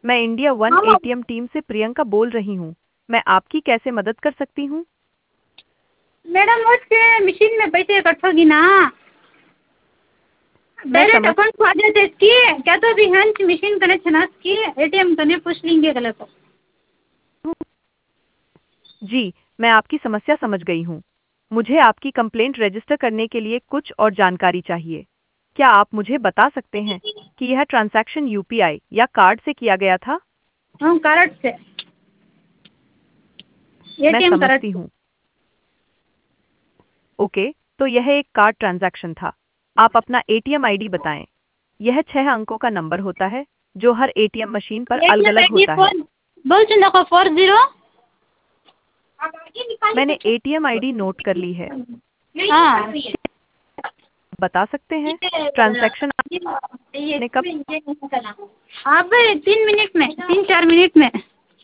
मैं India one हाँ ATM team से प्रियंका बोल रही हूँ। मैं आपकी कैसे मदद कर सकती हूँ? मैडम, उसके मशीन में पैसे कटोगी ना, मैं डायरेक्ट समझ अकाउंट को आ जाते इसकी। क्या तो अभी हंच मशीन कनेक्शन है इसकी, एटीएम कने पूछ लेंगे गलत तो। हूँ। जी, मैं आपकी समस्या समझ गई हूँ। मुझे आपकी कंप्लेंट रजिस्टर करने के लिए कुछ और जानकारी चाहिए। क्या आप मुझे बता सकते हैं कि यह ट्रांजैक्शन यूपीआई या कार्ड से किया गया था? हम कार्ड से, मैं एटीएम कार्ड समझती से। हूँ। ओके, तो यह एक कार्ड ट्रांजैक्शन था। आप अपना एटीएम आईडी बताएं। यह 6 अंकों का नंबर होता है जो हर एटीएम मशीन पर एटीएम अलग-अलग आईडी होता है। फोर, बोल सुन देखो 40। मैंने एटीएम आईडी नोट कर ली है। हाँ, बता सकते हैं ट्रांजैक्शन आपने कब? अब 3 मिनट में, 3-4 मिनट में।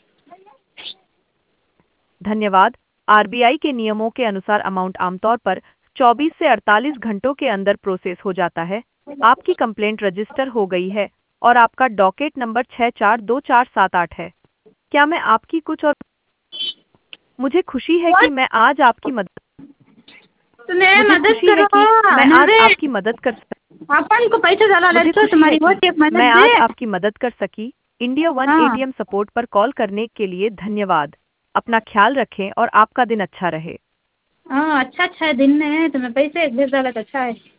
धन्यवाद। आरबीआई के नियमों के अनुसार अमाउंट आमतौर पर 24 से 48 घंटों के अंदर प्रोसेस हो जाता है। आपकी कंप्लेंट रजिस्टर हो गई है और आपका डॉकेट नंबर 642478 है। क्या मैं आपकी कुछ और मुझे खुशी है कि और मैं आज आपकी मदद तुम्हें मुझे मदद खुशी है करो कि मैं आज नवे, आपकी मदद कर सक अपन को पैसा डाला मुझे लड़को खुशी है तुम्हारी वो कि एक मैं मदद दे। आज आपकी मदद कर सकी। इंडिया वन हाँ एटीएम सपोर्ट पर कॉल करने के लिए धन्यवाद। अपना ख्याल रखें और आपका दिन अच्छा रहे। हाँ, अच्छा अच्छा है दिन में, तुम्हें पैसे भेज डाला तो अच्छा है।